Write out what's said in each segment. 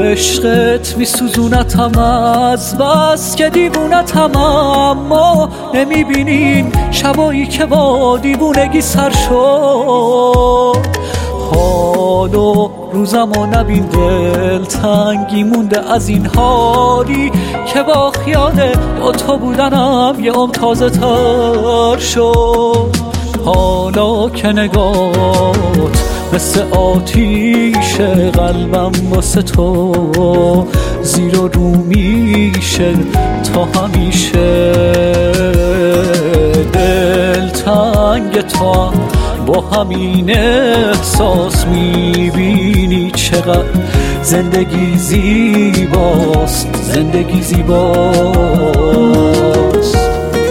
عشقت میسوزونتم از بس که دیوونتم، اما نمیبینیم شبایی که با دیوونگی سر شد. حال و روزمو نبین، دل تنگی مونده از این حالی که با خیال با تو بودنم یه عمر تازه تر شد. حالا که نگات مثل آتیش قلبم واسه تو زیر و رو میشه تا همیشه. دل تنگ تو با همین احساس میبینی چقدر زندگی زیباست، زندگی زیباست.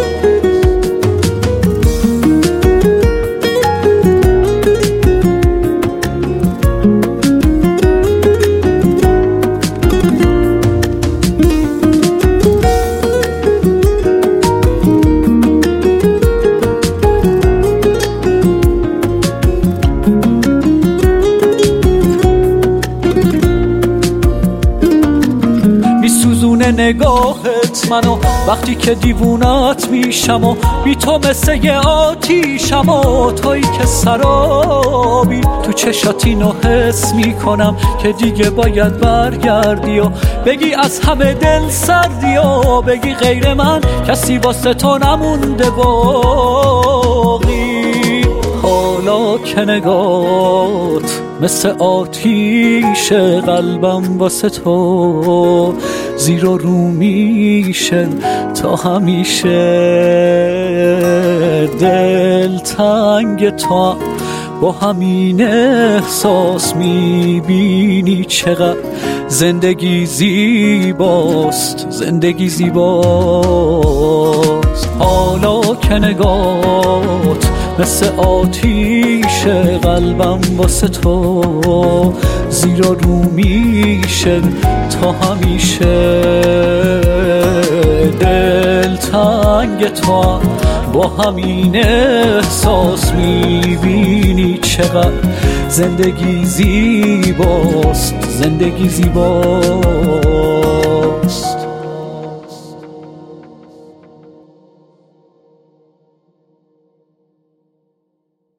میسوزونه نگاهت منو وقتی که دیوونت میشم و بی تو مثل یه آتیشم و تویی که سرابی تو چشات اینو حس میکنم که دیگه باید برگردی و بگی از همه دل سردی و بگی غیر من کسی واسه تو نمونده باقی. حالا که نگات مثل آتیش قلبم واسه تو زیر و رو میشه تا همیشه. دل تنگ تو با همین احساس میبینی چقدر زندگی زیباست، زندگی زیباست. حالا که نگات مثل آتیش قلبم واسه تو زیر و رو میشه تا همیشه. دل تنگ تو با همین احساس میبینی چقدر زندگی زیباست، زندگی زیباست.